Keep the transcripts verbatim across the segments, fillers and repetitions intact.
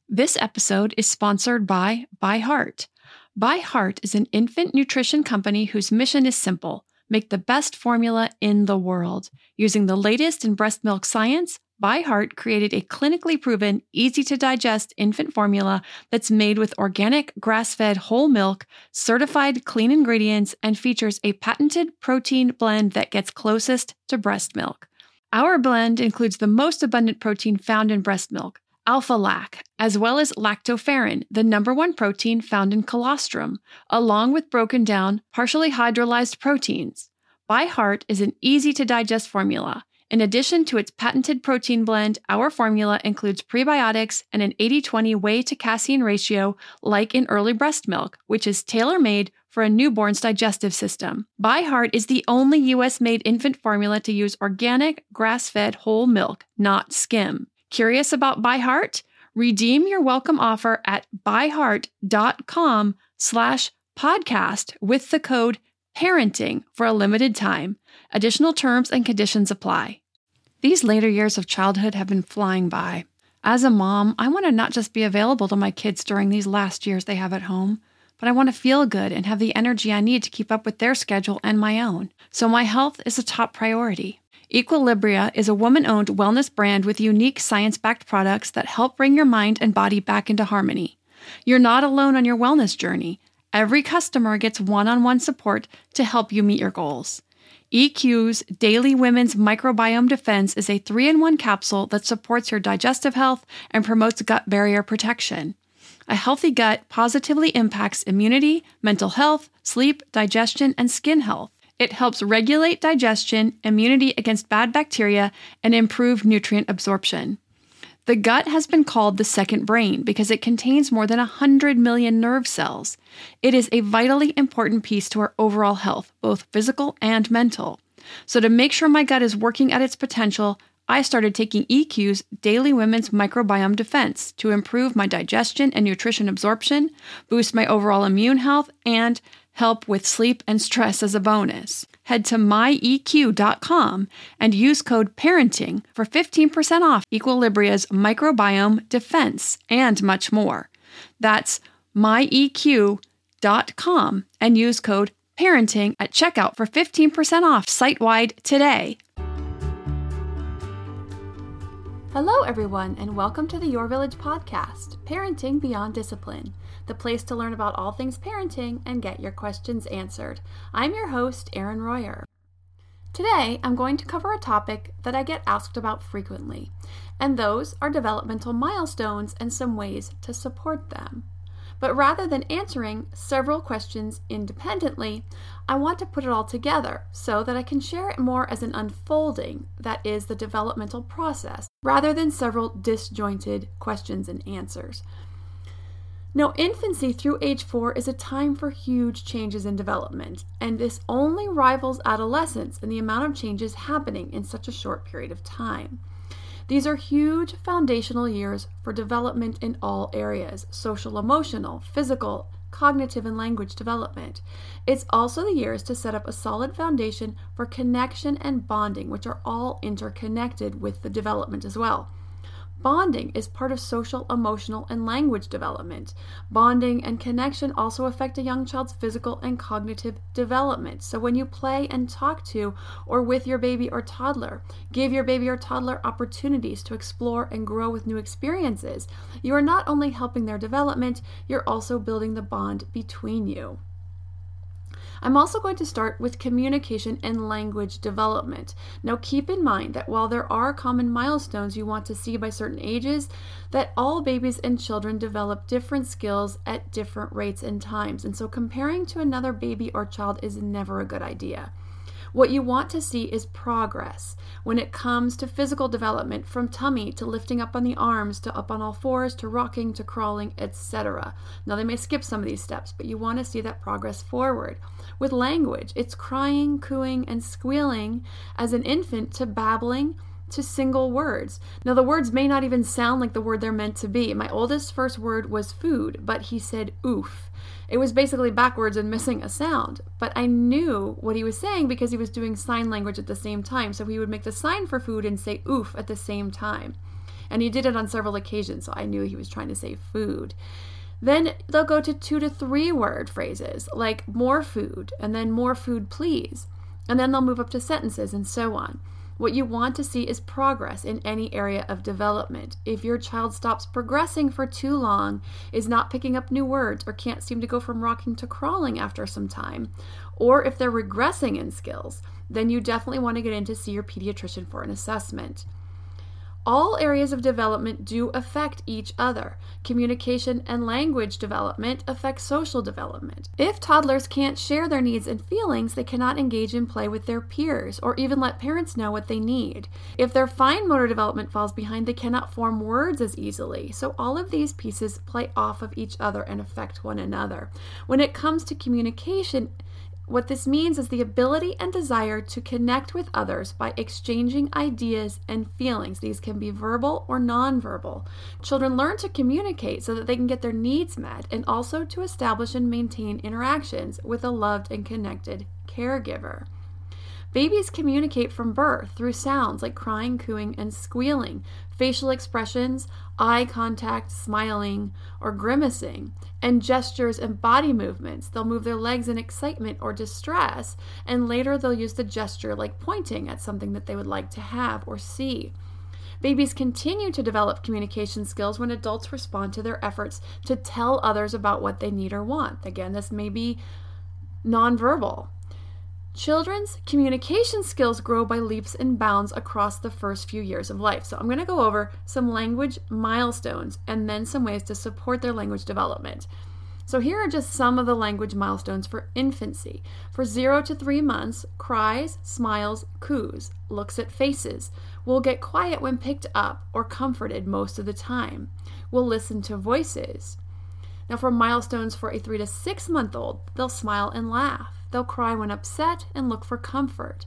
This episode is sponsored by ByHeart. ByHeart is an infant nutrition company whose mission is simple: make the best formula in the world. Using the latest in breast milk science, ByHeart created a clinically proven, easy-to-digest infant formula that's made with organic, grass-fed whole milk, certified clean ingredients, and features a patented protein blend that gets closest to breast milk. Our blend includes the most abundant protein found in breast milk, alpha-lac, as well as lactoferrin, the number one protein found in colostrum, along with broken down, partially hydrolyzed proteins. ByHeart is an easy-to-digest formula. In addition to its patented protein blend, our formula includes prebiotics and an eighty twenty whey to casein ratio like in early breast milk, which is tailor-made for a newborn's digestive system. ByHeart is the only U S-made infant formula to use organic, grass-fed whole milk, not skim. Curious about ByHeart? Redeem your welcome offer at byheart.com slash podcast with the code parenting for a limited time. Additional terms and conditions apply. These later years of childhood have been flying by. As a mom, I want to not just be available to my kids during these last years they have at home, but I want to feel good and have the energy I need to keep up with their schedule and my own. So my health is a top priority. Equilibria is a woman-owned wellness brand with unique science-backed products that help bring your mind and body back into harmony. You're not alone on your wellness journey. Every customer gets one-on-one support to help you meet your goals. E Q's Daily Women's Microbiome Defense is a three-in-one capsule that supports your digestive health and promotes gut barrier protection. A healthy gut positively impacts immunity, mental health, sleep, digestion, and skin health. It helps regulate digestion, immunity against bad bacteria, and improve nutrient absorption. The gut has been called the second brain because it contains more than one hundred million nerve cells. It is a vitally important piece to our overall health, both physical and mental. So to make sure my gut is working at its potential, I started taking E Q's Daily Women's Microbiome Defense to improve my digestion and nutrition absorption, boost my overall immune health, and help with sleep and stress as a bonus. Head to my E Q dot com and use code PARENTING for fifteen percent off Equilibria's Microbiome Defense and much more. That's my E Q dot com and use code PARENTING at checkout for fifteen percent off site-wide today. Hello, everyone, and welcome to the Your Village podcast, Parenting Beyond Discipline, the place to learn about all things parenting and get your questions answered. I'm your host, Erin Royer. Today, I'm going to cover a topic that I get asked about frequently, and those are developmental milestones and some ways to support them. But rather than answering several questions independently, I want to put it all together so that I can share it more as an unfolding that is the developmental process, rather than several disjointed questions and answers. Now, infancy through age four is a time for huge changes in development, and this only rivals adolescence in the amount of changes happening in such a short period of time. These are huge foundational years for development in all areas: social, emotional, physical, cognitive, and language development. It's also the years to set up a solid foundation for connection and bonding, which are all interconnected with the development as well. Bonding is part of social, emotional, and language development. Bonding and connection also affect a young child's physical and cognitive development. So when you play and talk to or with your baby or toddler, give your baby or toddler opportunities to explore and grow with new experiences, you are not only helping their development, you're also building the bond between you. I'm also going to start with communication and language development. Now keep in mind that while there are common milestones you want to see by certain ages, that all babies and children develop different skills at different rates and times. And so comparing to another baby or child is never a good idea. What you want to see is progress when it comes to physical development, from tummy to lifting up on the arms to up on all fours to rocking to crawling, et cetera. Now they may skip some of these steps, but you want to see that progress forward. With language, it's crying, cooing, and squealing as an infant to babbling to single words. Now the words may not even sound like the word they're meant to be. My oldest first word was food, but he said oof. It was basically backwards and missing a sound, but I knew what he was saying because he was doing sign language at the same time. So he would make the sign for food and say oof at the same time. And he did it on several occasions, so I knew he was trying to say food. Then they'll go to two to three word phrases like more food and then more food, please. And then they'll move up to sentences and so on. What you want to see is progress in any area of development. If your child stops progressing for too long, is not picking up new words, or can't seem to go from rocking to crawling after some time, or if they're regressing in skills, then you definitely want to get in to see your pediatrician for an assessment. All areas of development do affect each other. Communication and language development affect social development. If toddlers can't share their needs and feelings, they cannot engage in play with their peers or even let parents know what they need. If their fine motor development falls behind, they cannot form words as easily. So all of these pieces play off of each other and affect one another. When it comes to communication, what this means is the ability and desire to connect with others by exchanging ideas and feelings. These can be verbal or nonverbal. Children learn to communicate so that they can get their needs met and also to establish and maintain interactions with a loved and connected caregiver. Babies communicate from birth through sounds like crying, cooing, and squealing, facial expressions, eye contact, smiling, or grimacing, and gestures and body movements. They'll move their legs in excitement or distress, and later they'll use the gesture like pointing at something that they would like to have or see. Babies continue to develop communication skills when adults respond to their efforts to tell others about what they need or want. Again, this may be nonverbal. Children's communication skills grow by leaps and bounds across the first few years of life. So I'm going to go over some language milestones and then some ways to support their language development. So here are just some of the language milestones for infancy. For zero to three months, cries, smiles, coos, looks at faces, will get quiet when picked up or comforted most of the time, will listen to voices. Now for milestones for a three to six month old, they'll smile and laugh. They'll cry when upset and look for comfort.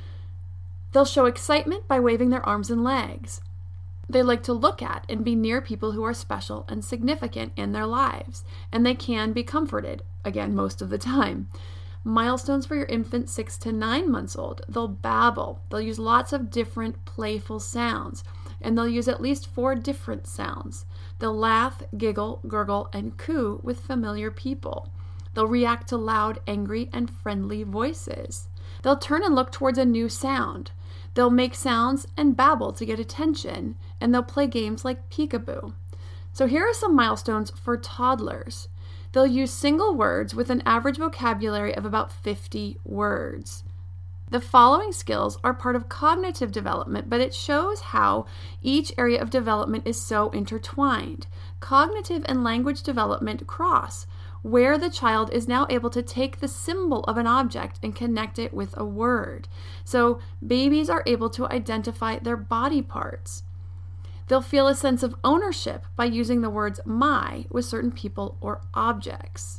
They'll show excitement by waving their arms and legs. They like to look at and be near people who are special and significant in their lives, and they can be comforted, again, most of the time. Milestones for your infant six to nine months old, they'll babble. They'll use lots of different playful sounds, and they'll use at least four different sounds. They'll laugh, giggle, gurgle, and coo with familiar people. They'll react to loud, angry, and friendly voices. They'll turn and look towards a new sound. They'll make sounds and babble to get attention, and they'll play games like peekaboo. So here are some milestones for toddlers. They'll use single words with an average vocabulary of about fifty words. The following skills are part of cognitive development, but it shows how each area of development is so intertwined. Cognitive and language development cross, where the child is now able to take the symbol of an object and connect it with a word. So babies are able to identify their body parts. They'll feel a sense of ownership by using the words my with certain people or objects.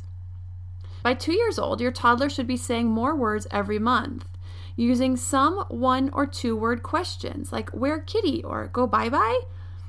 By two years old, your toddler should be saying more words every month, using some one or two word questions like where kitty or go bye-bye.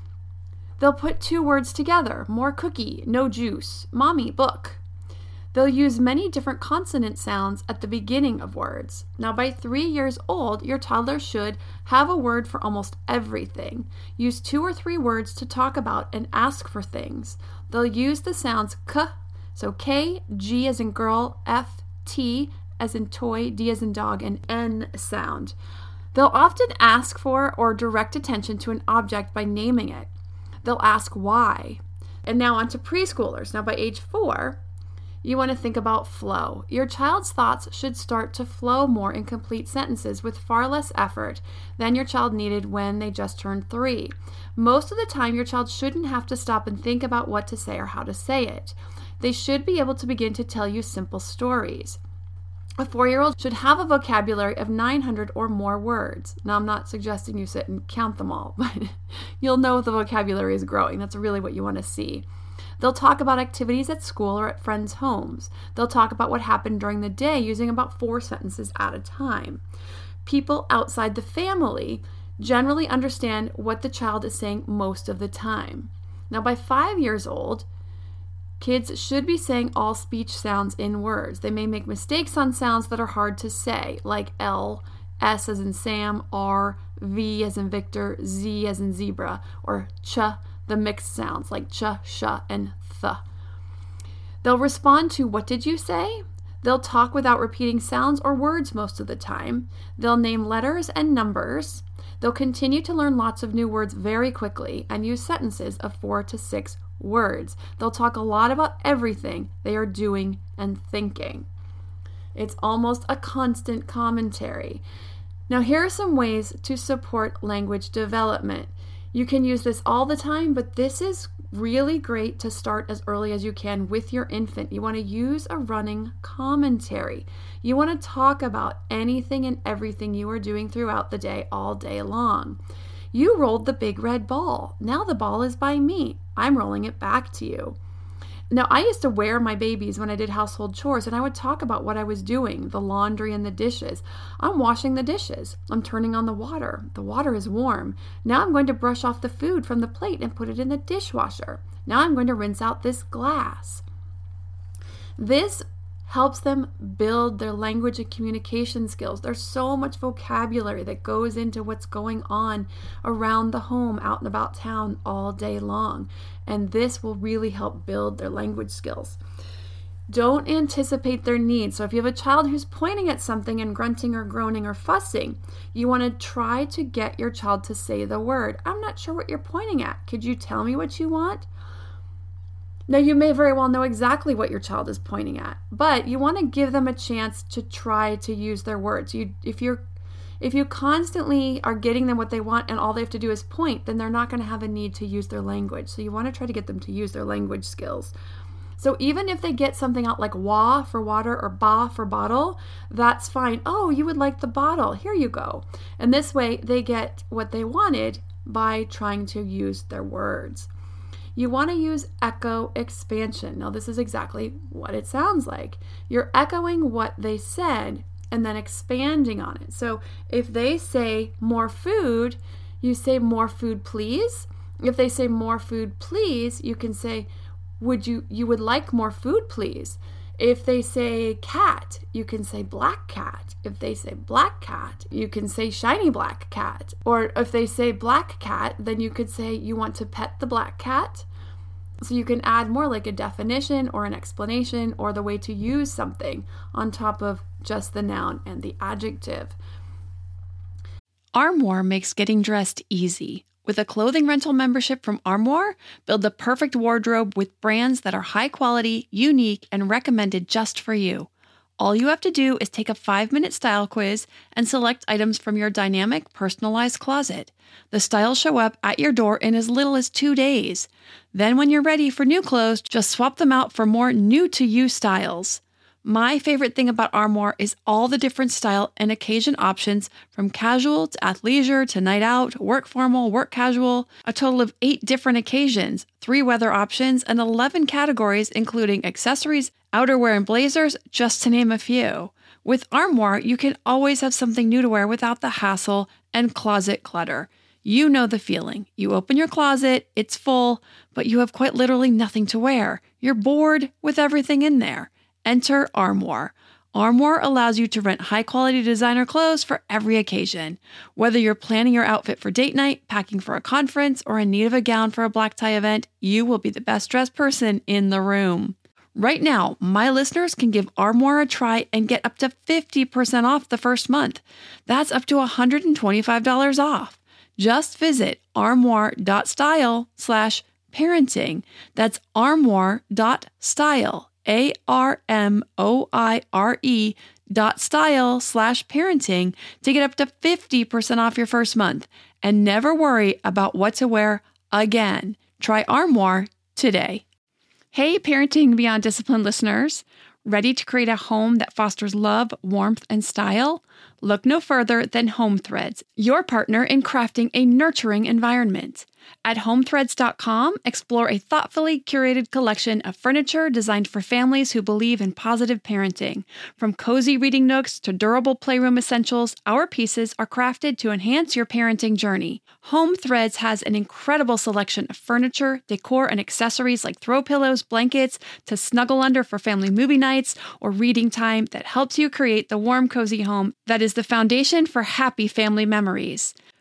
They'll put two words together, more cookie, no juice, mommy, book. They'll use many different consonant sounds at the beginning of words. Now, by three years old, your toddler should have a word for almost everything. Use two or three words to talk about and ask for things. They'll use the sounds k, so K, G as in girl, F, T as in toy, D as in dog, and N sound. They'll often ask for or direct attention to an object by naming it. They'll ask why. And now on to preschoolers. Now by age four, you want to think about flow. Your child's thoughts should start to flow more in complete sentences with far less effort than your child needed when they just turned three. Most of the time, your child shouldn't have to stop and think about what to say or how to say it. They should be able to begin to tell you simple stories. A four-year-old should have a vocabulary of nine hundred or more words. Now, I'm not suggesting you sit and count them all, but you'll know if the vocabulary is growing. That's really what you want to see. They'll talk about activities at school or at friends' homes. They'll talk about what happened during the day using about four sentences at a time. People outside the family generally understand what the child is saying most of the time. Now, by five years old, kids should be saying all speech sounds in words. They may make mistakes on sounds that are hard to say, like L, S as in Sam, R, V as in Victor, Z as in zebra, or ch, the mixed sounds like ch, sh, and th. They'll respond to what did you say? They'll talk without repeating sounds or words most of the time. They'll name letters and numbers. They'll continue to learn lots of new words very quickly and use sentences of four to six words. They'll talk a lot about everything they are doing and thinking. It's almost a constant commentary. Now, here are some ways to support language development. You can use this all the time, but this is really great to start as early as you can with your infant. You want to use a running commentary. You want to talk about anything and everything you are doing throughout the day, all day long. You rolled the big red ball. Now the ball is by me. I'm rolling it back to you. Now, I used to wear my babies when I did household chores, and I would talk about what I was doing, the laundry and the dishes. I'm washing the dishes. I'm turning on the water. The water is warm. Now I'm going to brush off the food from the plate and put it in the dishwasher. Now I'm going to rinse out this glass. This helps them build their language and communication skills. There's so much vocabulary that goes into what's going on around the home, out and about town all day long. And this will really help build their language skills. Don't anticipate their needs. So if you have a child who's pointing at something and grunting or groaning or fussing, you want to try to get your child to say the word. I'm not sure what you're pointing at. Could you tell me what you want? Now, you may very well know exactly what your child is pointing at, but you want to give them a chance to try to use their words. You, if you're, if you constantly are getting them what they want and all they have to do is point, then they're not going to have a need to use their language. So you want to try to get them to use their language skills. So even if they get something out like wa for water or ba for bottle, that's fine. Oh, you would like the bottle. Here you go. And this way they get what they wanted by trying to use their words. You want to use echo expansion. Now, this is exactly what it sounds like. You're echoing what they said and then expanding on it. So if they say more food, you say more food, please. If they say more food, please, you can say, would you, you would like more food, please. If they say cat, you can say black cat. If they say black cat, you can say shiny black cat. Or if they say black cat, then you could say you want to pet the black cat. So you can add more like a definition or an explanation or the way to use something on top of just the noun and the adjective. Armoire makes getting dressed easy. With a clothing rental membership from Armoire, build the perfect wardrobe with brands that are high quality, unique, and recommended just for you. All you have to do is take a five-minute style quiz and select items from your dynamic, personalized closet. The styles show up at your door in as little as two days. Then when you're ready for new clothes, just swap them out for more new-to-you styles. My favorite thing about Armoire is all the different style and occasion options, from casual to athleisure to night out, work formal, work casual, a total of eight different occasions, three weather options, and eleven categories including accessories, outerwear, and blazers, just to name a few. With Armoire, you can always have something new to wear without the hassle and closet clutter. You know the feeling. You open your closet, it's full, but you have quite literally nothing to wear. You're bored with everything in there. Enter Armoire. Armoire allows you to rent high-quality designer clothes for every occasion. Whether you're planning your outfit for date night, packing for a conference, or in need of a gown for a black tie event, you will be the best-dressed person in the room. Right now, my listeners can give Armoire a try and get up to fifty percent off the first month. That's up to one hundred twenty-five dollars off. Just visit armoire.style slash parenting. That's armoire.style. A R M O I R E dot style slash parenting to get up to fifty percent off your first month and never worry about what to wear again. Try Armoire today. Hey, Parenting Beyond Discipline listeners. Ready to create a home that fosters love, warmth, and style? Look no further than Home Threads, your partner in crafting a nurturing environment. At home threads dot com, explore a thoughtfully curated collection of furniture designed for families who believe in positive parenting. From cozy reading nooks to durable playroom essentials, our pieces are crafted to enhance your parenting journey. Home Threads has an incredible selection of furniture, decor, and accessories like throw pillows, blankets, to snuggle under for family movie nights or reading time that helps you create the warm, cozy home that is the foundation for happy family memories.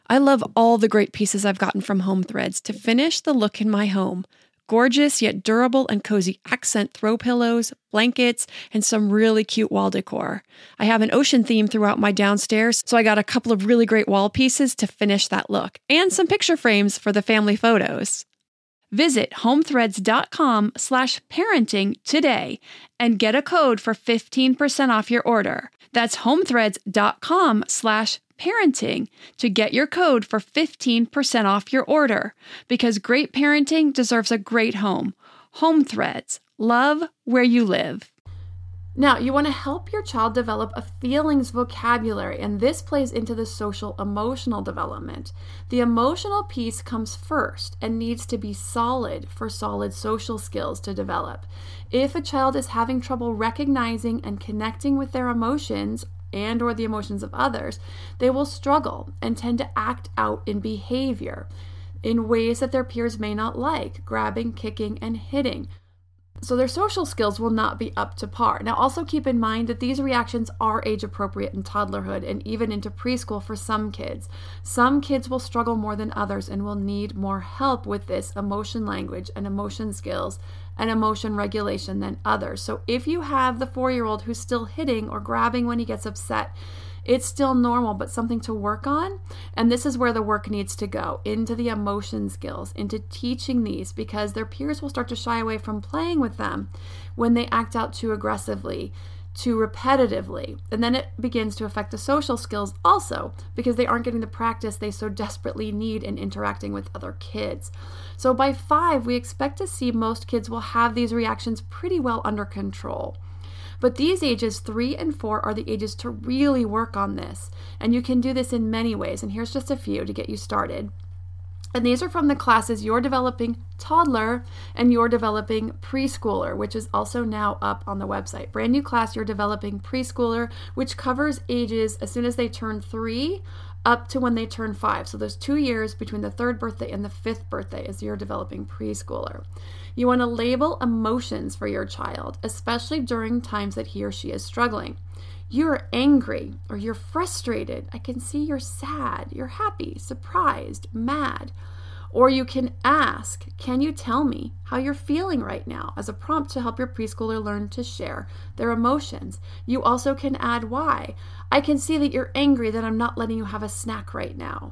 I love all the great pieces I've gotten from Home Threads to finish the look in my home. Gorgeous yet durable and cozy accent throw pillows, blankets, and some really cute wall decor. I have an ocean theme throughout my downstairs, so I got a couple of really great wall pieces to finish that look, and some picture frames for the family photos. Visit homethreads.com slash parenting today and get a code for fifteen percent off your order. That's homethreads.com slash parenting to get your code for fifteen percent off your order, because great parenting deserves a great home. Home Threads. Love where you live. Now, you want to help your child develop a feelings vocabulary, and this plays into the social emotional development. The emotional piece comes first and needs to be solid for solid social skills to develop. If a child is having trouble recognizing and connecting with their emotions and or the emotions of others, they will struggle and tend to act out in behavior in ways that their peers may not like, grabbing, kicking, and hitting. So their social skills will not be up to par. Now, also keep in mind that these reactions are age appropriate in toddlerhood and even into preschool for some kids. Some kids will struggle more than others and will need more help with this emotion language and emotion skills and emotion regulation than others. So if you have the four-year-old who's still hitting or grabbing when he gets upset, it's still normal, but something to work on. And this is where the work needs to go, into the emotion skills, into teaching these, because their peers will start to shy away from playing with them when they act out too aggressively, too repetitively. And then it begins to affect the social skills also, because they aren't getting the practice they so desperately need in interacting with other kids. So by five, we expect to see most kids will have these reactions pretty well under control. But these ages, three and four, are the ages to really work on this. And you can do this in many ways. And here's just a few to get you started. And these are from the classes You're Developing Toddler and You're Developing Preschooler, which is also now up on the website. Brand new class, You're Developing Preschooler, which covers ages as soon as they turn three up to when they turn five. So there's two years between the third birthday and the fifth birthday as You're Developing Preschooler. You want to label emotions for your child, especially during times that he or she is struggling. You're angry or you're frustrated. I can see you're sad, you're happy, surprised, mad. Or you can ask, can you tell me how you're feeling right now, as a prompt to help your preschooler learn to share their emotions. You also can add why. I can see that you're angry that I'm not letting you have a snack right now.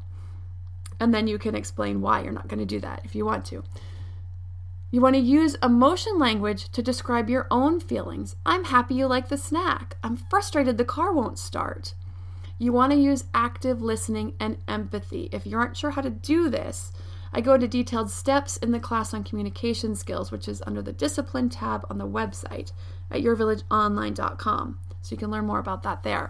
And then you can explain why you're not going to do that if you want to. You want to use emotion language to describe your own feelings. I'm happy you like the snack. I'm frustrated the car won't start. You want to use active listening and empathy. If you aren't sure how to do this, I go into detailed steps in the class on communication skills, which is under the discipline tab on the website at your village online dot com. So you can learn more about that there.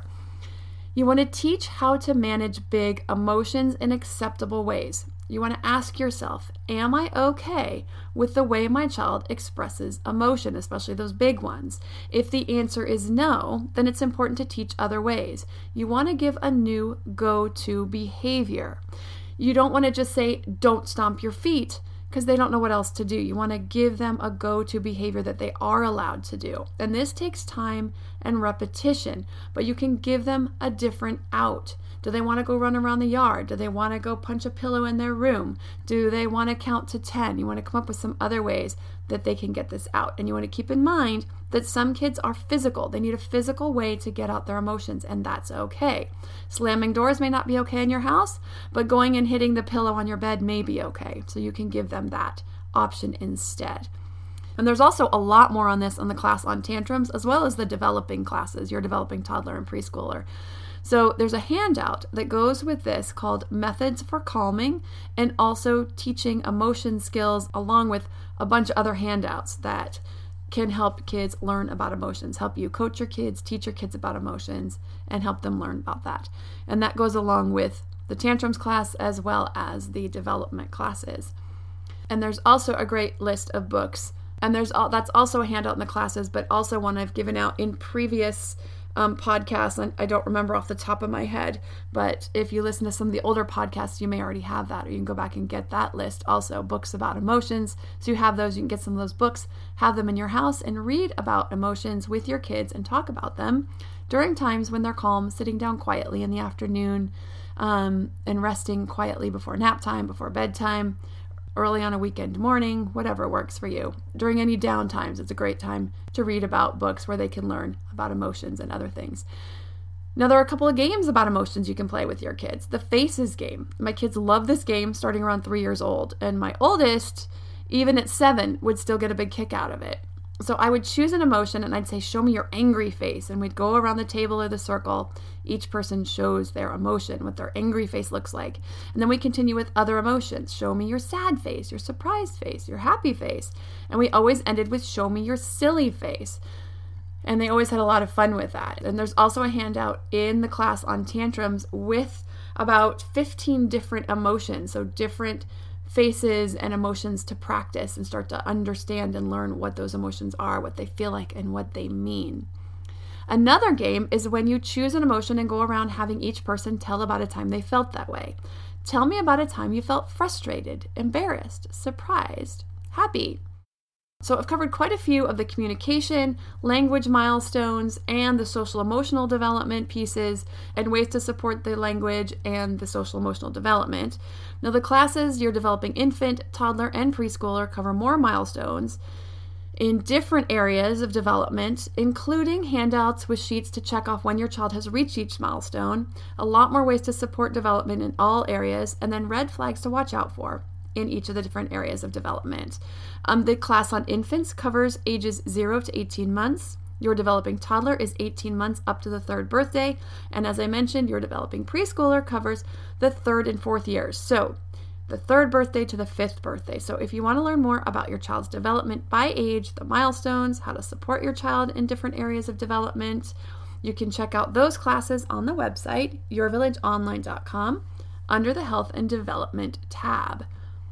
You want to teach how to manage big emotions in acceptable ways. You want to ask yourself, am I okay with the way my child expresses emotion, especially those big ones? If the answer is no, then it's important to teach other ways. You want to give a new go-to behavior. You don't want to just say, don't stomp your feet, because they don't know what else to do. You want to give them a go-to behavior that they are allowed to do. And this takes time and repetition, but you can give them a different out. Do they want to go run around the yard? Do they want to go punch a pillow in their room? Do they want to count to ten? You want to come up with some other ways that they can get this out. And you want to keep in mind that some kids are physical. They need a physical way to get out their emotions, and that's okay. Slamming doors may not be okay in your house, but going and hitting the pillow on your bed may be okay. So you can give them that option instead. And there's also a lot more on this on the class on tantrums, as well as the developing classes, You're Developing Toddler and Preschooler. So there's a handout that goes with this called Methods for Calming, and also teaching emotion skills, along with a bunch of other handouts that can help kids learn about emotions, help you coach your kids, teach your kids about emotions, and help them learn about that. And that goes along with the tantrums class as well as the development classes. And there's also a great list of books. And there's all, that's also a handout in the classes, but also one I've given out in previous Um, podcasts, and I don't remember off the top of my head, but if you listen to some of the older podcasts, you may already have that, or you can go back and get that list also, books about emotions. So you have those, you can get some of those books, have them in your house, and read about emotions with your kids and talk about them during times when they're calm, sitting down quietly in the afternoon, um, and resting quietly before nap time, before bedtime, early on a weekend morning, whatever works for you. During any down times, it's a great time to read about books where they can learn about emotions and other things. Now, there are a couple of games about emotions you can play with your kids. The Faces game. My kids love this game starting around three years old, and my oldest, even at seven, would still get a big kick out of it. So I would choose an emotion and I'd say, show me your angry face. And we'd go around the table or the circle. Each person shows their emotion, what their angry face looks like. And then we continue with other emotions. Show me your sad face, your surprised face, your happy face. And we always ended with show me your silly face. And they always had a lot of fun with that. And there's also a handout in the class on tantrums with about fifteen different emotions. So different faces and emotions to practice and start to understand and learn what those emotions are, what they feel like, and what they mean. Another game is when you choose an emotion and go around having each person tell about a time they felt that way. Tell me about a time you felt frustrated, embarrassed, surprised, happy. So I've covered quite a few of the communication, language milestones, and the social emotional development pieces and ways to support the language and the social emotional development. Now the classes you're developing infant, toddler, and preschooler cover more milestones in different areas of development, including handouts with sheets to check off when your child has reached each milestone, a lot more ways to support development in all areas, and then red flags to watch out for in each of the different areas of development. Um, the class on infants covers ages zero to eighteen months. Your developing toddler is eighteen months up to the third birthday. And as I mentioned, your developing preschooler covers the third and fourth years. So the third birthday to the fifth birthday. So if you want to learn more about your child's development by age, the milestones, how to support your child in different areas of development, you can check out those classes on the website, your village online dot com, under the Health and Development tab.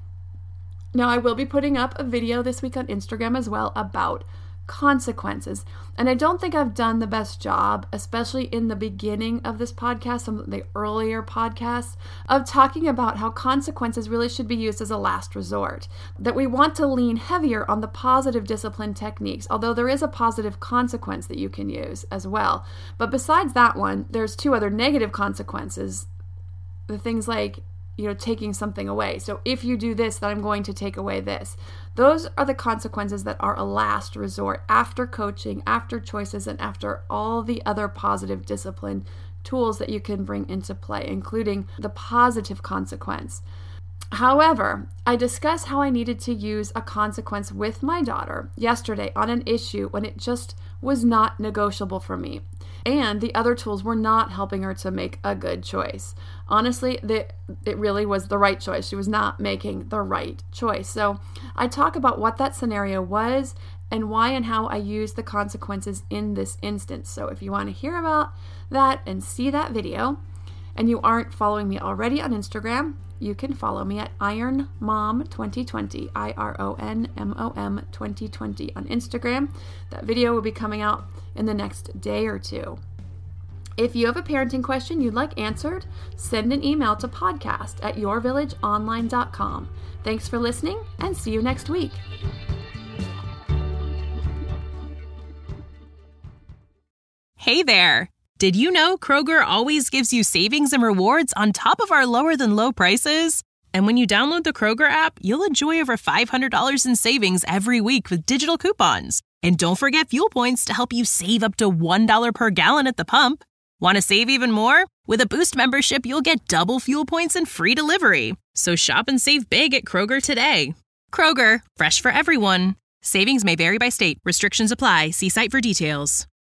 Now, I will be putting up a video this week on Instagram as well about consequences. And I don't think I've done the best job, especially in the beginning of this podcast, some of the earlier podcasts, of talking about how consequences really should be used as a last resort. That we want to lean heavier on the positive discipline techniques, although there is a positive consequence that you can use as well. But besides that one, there's two other negative consequences. The things like, you know, taking something away. So if you do this, then I'm going to take away this. Those are the consequences that are a last resort after coaching, after choices, and after all the other positive discipline tools that you can bring into play, including the positive consequence. However, I discussed how I needed to use a consequence with my daughter yesterday on an issue when it just was not negotiable for me. And the other tools were not helping her to make a good choice. Honestly, the, it really was the right choice. She was not making the right choice. So I talk about what that scenario was and why and how I used the consequences in this instance. So if you want to hear about that and see that video, and you aren't following me already on Instagram, you can follow me at Iron Mom twenty twenty, I R O N M O M twenty twenty on Instagram. That video will be coming out in the next day or two. If you have a parenting question you'd like answered, send an email to podcast at your village online dot com. Thanks for listening, and see you next week. Hey there! Did you know Kroger always gives you savings and rewards on top of our lower than low prices? And when you download the Kroger app, you'll enjoy over five hundred dollars in savings every week with digital coupons. And don't forget fuel points to help you save up to one dollar per gallon at the pump. Want to save even more? With a Boost membership, you'll get double fuel points and free delivery. So shop and save big at Kroger today. Kroger, fresh for everyone. Savings may vary by state. Restrictions apply. See site for details.